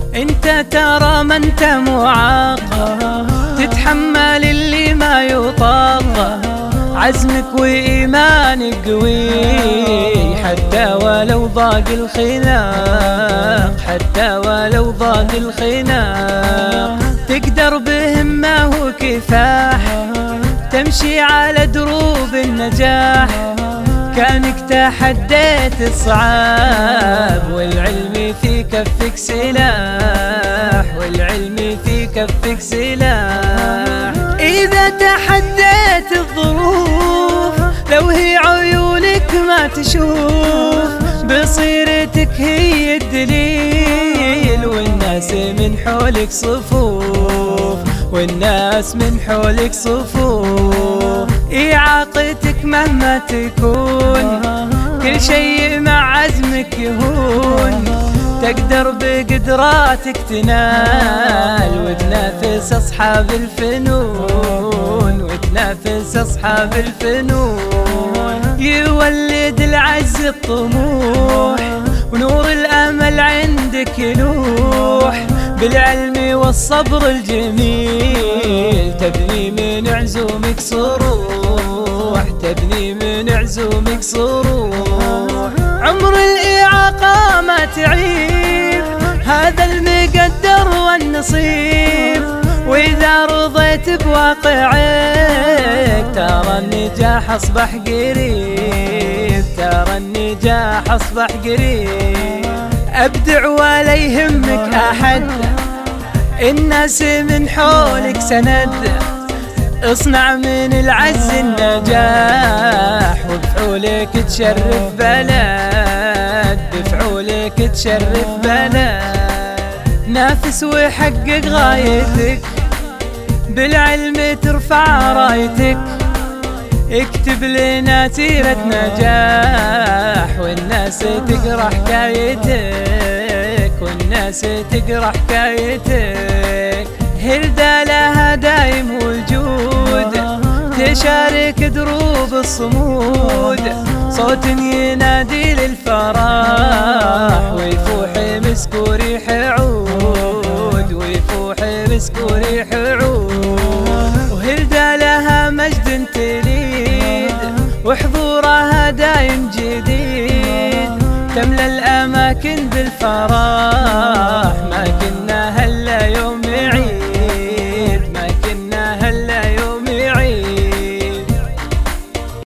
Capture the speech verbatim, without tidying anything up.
انت ترى ما انت معاق، تتحمل اللي ما يطاق، عزمك وإيمانك قوي حتى ولو ضاق الخناق، حتى ولو ضاق الخناق. تقدر بهمة وكفاح تمشي على دروب النجاح، كانك تحديت الصعاب والعلم في كفك سلاح، والعلم في كفك سلاح. إذا تحديت الظروف لو هي عيونك ما تشوف، بصيرتك هي الدليل والناس من حولك صفوف، والناس من حولك صفوف. إعاقتك مهما تكون كل شيء مع عزمك يهون، تقدر بقدراتك تنال وتنافس أصحاب الفنون، وتنافس أصحاب الفنون. يولد العز الطموح ونور الأمل عندك يلوح، بالعلم والصبر الجميل تبني من عزومك صروح، تبني من عزومك صروح. عمر الإعاقة ما تعيب هذا المقدر والنصيب، وإذا رضيت بواقعك ترى النجاح أصبح قريب، ترى النجاح أصبح قريب. أبدع ولا يهمك أحد، الناس من حولك سند، اصنع من العز النجاح وبفعولك تشرف بلد، بفعولك تشرف بلد. نافس وحقق غايتك بالعلم ترفع رايتك، اكتب لنا سيرة نجاح والناس تقرأ حكايتك، والناس تقرأ حكايتك. هردة لها دايم وجود تشارك دروب الصمود، صوت ينادي للفرح ويفوح مسك وريح عود، ويفوح مسك وريح عود. وهردة لها مجد تليد وحضورها دايم جديد، تملى الأماكن بالفرح